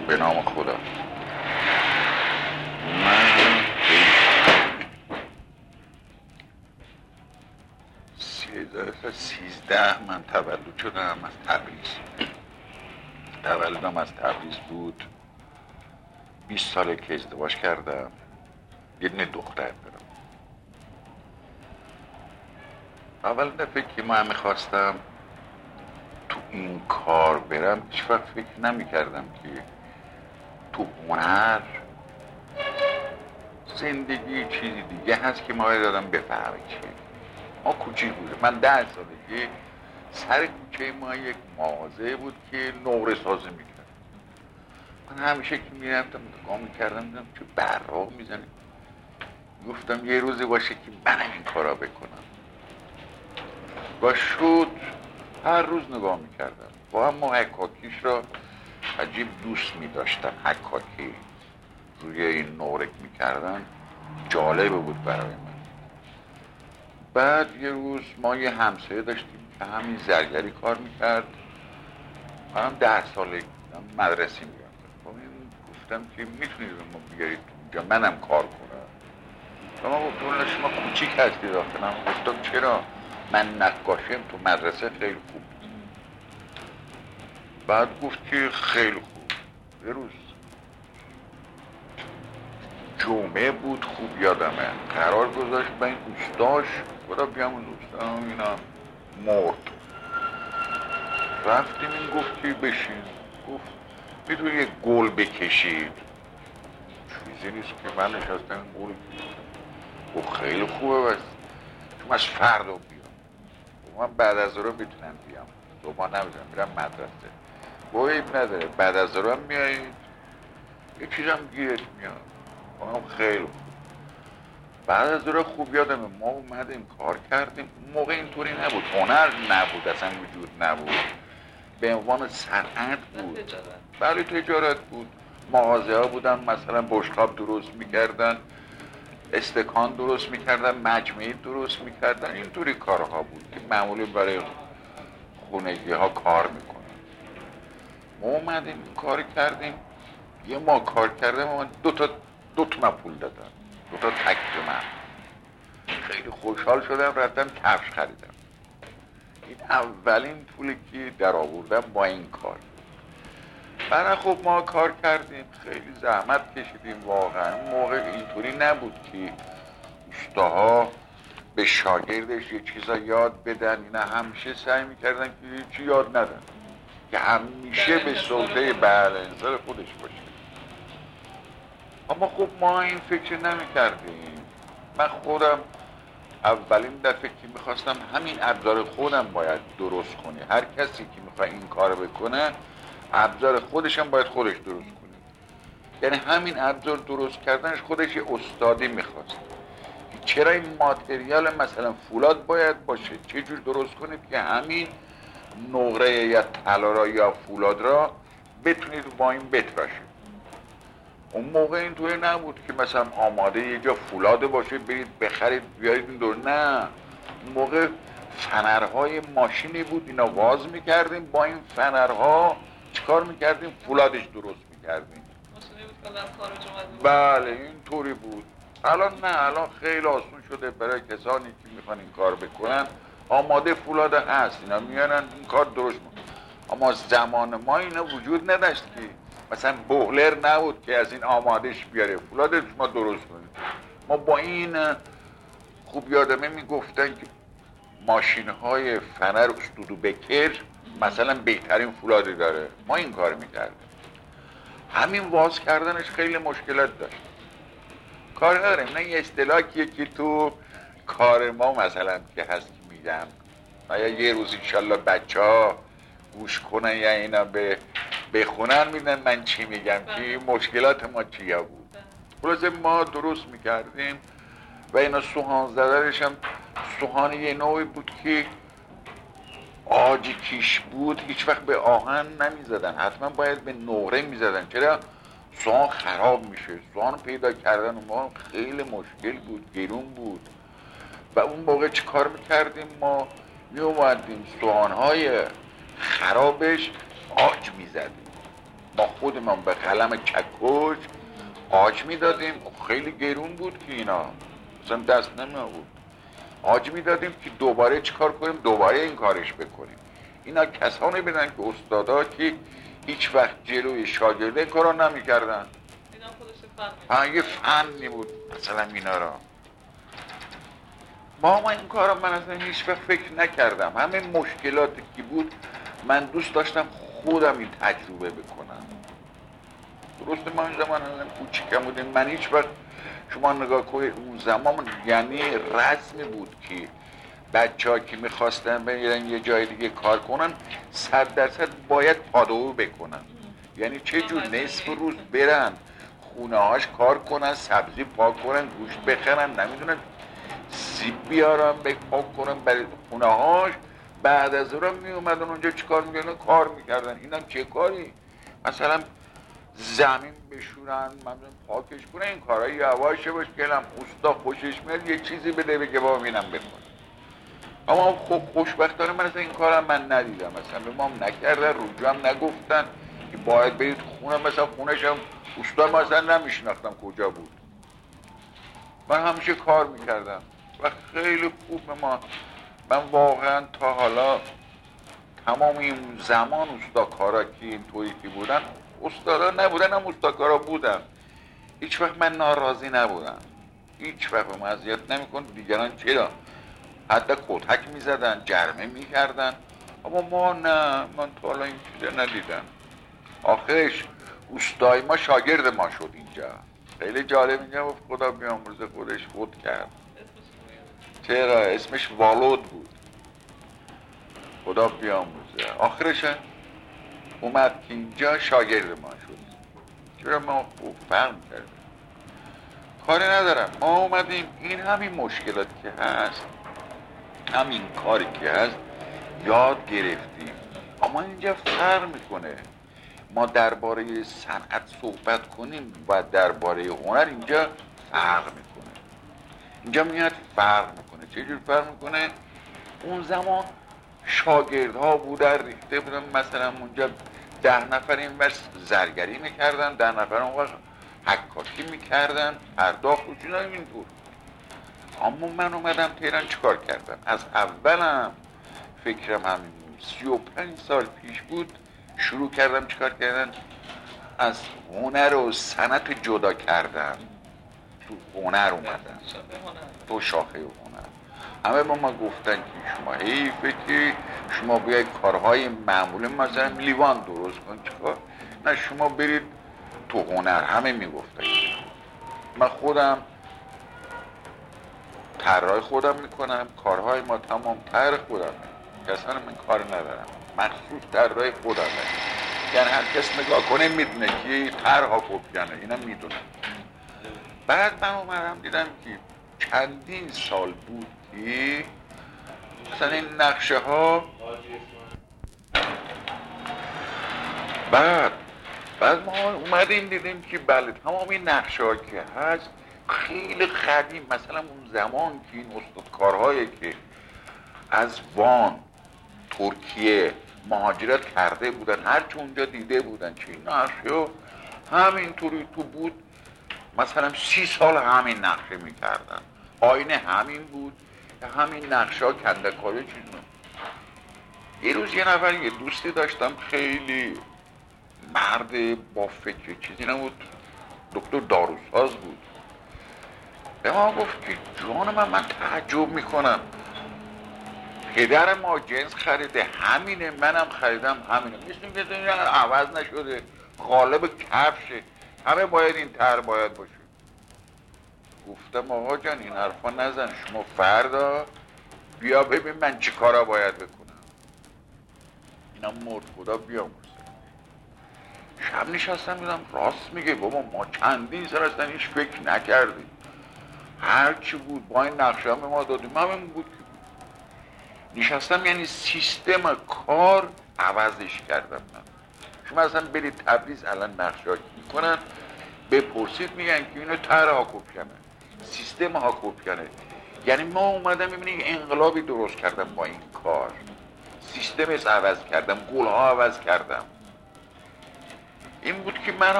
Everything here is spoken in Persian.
به نام خدا. من 1313 من تولد شدم از تبریز. تولدم از تبریز بود. 20 ساله که ازدواج کردم، یه دونه دختر دارم. اول دفعه که من میخواستم تو این کار برم هیچ وقت فکر نمی کردم که تو هنر زندگی چیزی دیگه هست که ما باید آدم بفهمه چیه. ما کوچیک بودیم، من 10 سالگی سر کوچه ما یک مغازه بود که نقره سازی میکرد. من همیشه که میرفتم نگاه میکردم دیدم چه براق میزنه. گفتم یه روزی باشه که منم این کارا بکنم. و شد هر روز نگاه میکردم و اما حکاکیش را عجیب دوست میداشتم. حکاکی روی این نقره میکردن جالبه بود برای من. بعد یه روز ما یه همسایه داشتیم که همین زرگری کار میکرد. منم 10 ساله مدرسه میرفتم. گفتم که میتونید ما بیارید اونجا منم کار کنم. و ما گفتم شما کوچیک هستی داخلم. گفتم چرا؟ من نقاشیم تو مدرسه خیلی خوب. بعد گفت که خیلی خوب. یه روز جمعه بود، خوب یادمه، قرار گذاشت با این دوستاش خدا بیام اون دوستان اینا مرد. رفتیم، این گفت که بشین. گفت میتونی یه گل بکشید. چیزی نیست که من نشستم این گل بکشید. گفت خیلی خوبه بس من از فردا بیام. من بعد از رو میتونم بیام، صبح نمیتونم میرم مدرسه. گفت عیب نداره بعد از رو هم میایید یه چیزم گیرت میاد. هم خیلی خوب. بعد از رو خوب یادمه ما اومدیم کار کردیم. اون موقع اینطوری نبود، هنر نبود، اصلا وجود نبود، به عنوان صنعت بود. بله تجارت بود. مغازه ها بودن مثلا بشقاب درست میکردن، استکان درست میکردن، مجمعی درست میکردن. اینطوری کارها بود که معمولی برای خونگی ها کار میکنن. ما اومدیم کار کردیم. یه ما کار کردیم و دو تومن پول دادن، 2 تا تک تومن. خیلی خوشحال شدم، رفتم کفش خریدم. این اولین پولی که در آوردم با این کار. بعد خب ما کار کردیم، خیلی زحمت کشیدیم. واقعا موقع اینطوری نبود که استاها به شاگردش یه چیزا یاد بدن. اینا همیشه سعی میکردن که چی یاد ندن، که همیشه به سلطه انسان خودش باشه. اما خب ما این فکر نمی کردیم. من خودم اولین دفعه که میخواستم همین ابزار خودم باید درست کنی. هر کسی که میخواد این کار بکنه ابزار خودشم باید خودش درست کنه. یعنی همین ابزار درست کردنش خودش یه استادی میخواست. چرا این ماتریال مثلا فولاد باید باشه، چه جور درست کنید که همین نقره یا طلا را یا فولاد را بتونید با این بتراشید. اون موقع اینطوری نبود که مثلا آماده یه جا فولاد باشه برید بخرید بیارید این دور. نه، اون موقع فنرهای ماشینی بود، اینا واز میکردیم، با این فنرها چیکار میکردیم؟ فولادش درست میکردیم. بله اینطوری بود. الان نه، الان خیلی آسون شده برای کسانی که میخوان این کار بکنن. آماده فولاد هست، اینا میانن این کار درست میکنن. اما زمان ما اینا وجود نداشت که مثلا بوهلر نبود که از این آمادش بیاره فولادش ما درست کنیم. ما با این خوب یادمه میگفتن که ماشین های فنر استودو بکر مثلا بهترین فولادی داره. ما این کار میکردیم. همین واز کردنش خیلی مشکلات داشت. کار نداریم، نه یه اصطلاحیه که تو کار ما مثلا که هست که میگم یا یه روز انشالله بچه ها گوش کنن یا اینا بخونن میدن من چی میگم که مشکلات ما چیا بود. خلاصه ما درست میکردیم و اینا سوهان زدنش هم سوهان یه نوعی بود که آجی کیش بود. هیچ وقت به آهن نمیزدن، حتما باید به نقره میزدن. چرا؟ سوهان خراب میشه. سوهان پیدا کردن اون موقع خیلی مشکل بود، گرون بود. و اون موقع چه کار میکردیم؟ ما میومدیم سوهانهای خرابش آج میزدیم. ما خودمون به قلم چکش آج میدادیم، خیلی گرون بود که اینا مثلا دست نمی آورد، آج میدادیم که دوباره چیکار کنیم، دوباره این کارش بکنیم. اینا کسانی بدن که استادا که هیچ وقت جلوی شاگرده این کارا نمیکردن. اینا خودش یه فنی بود مثلا اینا را. ما این کارا من اصلا هیچ وقت فکر نکردم. همه مشکلاتی که بود من دوست داشتم خودم این تجربه بکنم. درسته ما این زمان کوچیکم بودیم، من هیچ وقت شما نگاه کنید اون زمان یعنی رسمی بود که بچه ها که میخواستن برن یه جای دیگه کار کنن 100% باید پادو بکنن. یعنی چه جور نصف روز برن خونه هاش کار کنن، سبزی پاک کنن، گوشت بخرن، نمیدونن سیب بیارن پاک کنن برای خونه هاش، بعد از اون می اومدن اونجا چیکار میکردن؟ کار میکردن. اینم چه کاری؟ مثلا زمین بشورن، پاکش کنن، این کارهای یواشه باش که اوستا خوشش میاد یه چیزی بده بگه با اینم بکن. اما خب خوشبختانه من اصلا این کارم من ندیدم، مثلا به ما نکردن، رجوع هم نگفتن که باید برید خونه. مثلا خونش هم اوستا مثلا نمیشناختم کجا بود، من همیشه کار میکردم و خیلی خوب به ما. من واقعا تا حالا تمام این زمان اوستاکارا که اینطوری که بودن استادا نبودن، هم اوستاکارا بودن، هیچ وقت من ناراضی نبودم، هیچ وقت به اذیت نمیکن. دیگران چرا حتی کتک میزدن، جرمه میکردن، اما ما نه، من تا حالا این چیزا ندیدم. آخرش اوستای ما شاگرد ما شد اینجا. خیلی جالب. اینجا گفت خدا بیامرزه خودش فوت کرد. چرا؟ اسمش والود بود. خدا بیامرزه. آخرش اومد که اینجا شاگرد ما شد. چرا ما خوب فهم کردیم. کاری ندارم، ما اومدیم این همین مشکلات که هست، همین کاری که هست یاد گرفتیم. اما اینجا فرق میکنه ما درباره صنعت صحبت کنیم و درباره هنر اینجا فرق میکنه. اینجا میاد فرق میکنه. چه جور فرق میکنه؟ اون زمان شاگردها بودن، ریخته بودن، مثلا اونجا 10 نفر این ور زرگری میکردن، 10 نفر اون ور حکاکی میکردن، پرداخت و چیزا اینطور. اما من اومدم تهران چیکار کردم؟ از اولم فکرم همین 35 سال پیش بود شروع کردم چیکار کردن؟ از هنر و صنعت جدا کردن، تو هنر اومدن، تو شاخه هنر. همه با ما گفتن که شما حیفه که شما بیاید کارهای معمولی مثلا لیوان درست کن، چیکار؟ نه شما برید تو هنر. همه میگفتن. من خودم طراحی خودم میکنم، کارهای ما تمام طرح خودمه، کسان من کار ندارم، مخصوص طراحی خودمه. یعنی هر کس نگاه کنه میدونه که طرحا کپیانه، اینم میدونه. بعد من اومدم دیدم که چندین سال بود که مثلا این نقشه ها بعد ما اومدیم دیدیم که بله تمام این نقشه ها که هست خیلی قدیم. مثلا اون زمان که این استادکارهایی که از وان، ترکیه مهاجرت کرده بودن، هرچی اونجا دیده بودن که این نقشه همینطوری تو بود، مثلا 30 سال همین نقشه میکردن، آینه همین بود، همین نقشه ها کندکاری چیزون. یه روز یه نفر، یه دوستی داشتم خیلی مرد با فکر چیزی نبود، دکتر داروساز بود، به ما گفت که جان من تعجب میکنم، پدر ما جنس خریده همینه، منم خریدم همینه، مثل که عوض نشده، غالب کفشه، همه باید این طرح باید باشه. گفتم آقا جان این حرفا نزن، شما فردا بیا ببین من چی کارا باید بکنم. اینا مرد، خدا بیامرزه. شب نشستم دیدم راست میگه بابا، ما چندین سال اصلا هیچ فکر نکردیم، هر چی بود با این نقشه هم به ما دادیم همین بود که بود. نشستم یعنی سیستم کار عوضش کردم. من شما اصلا برید تبریز الان نقشه ها میکنن، بپرسید میگن که اینو طرح ها کپیانه، سیستم ها کپیانه. یعنی ما اومدم میبینیم انقلابی درست کردم با این کار، سیستمش عوض کردم، گل ها عوض کردم. این بود که من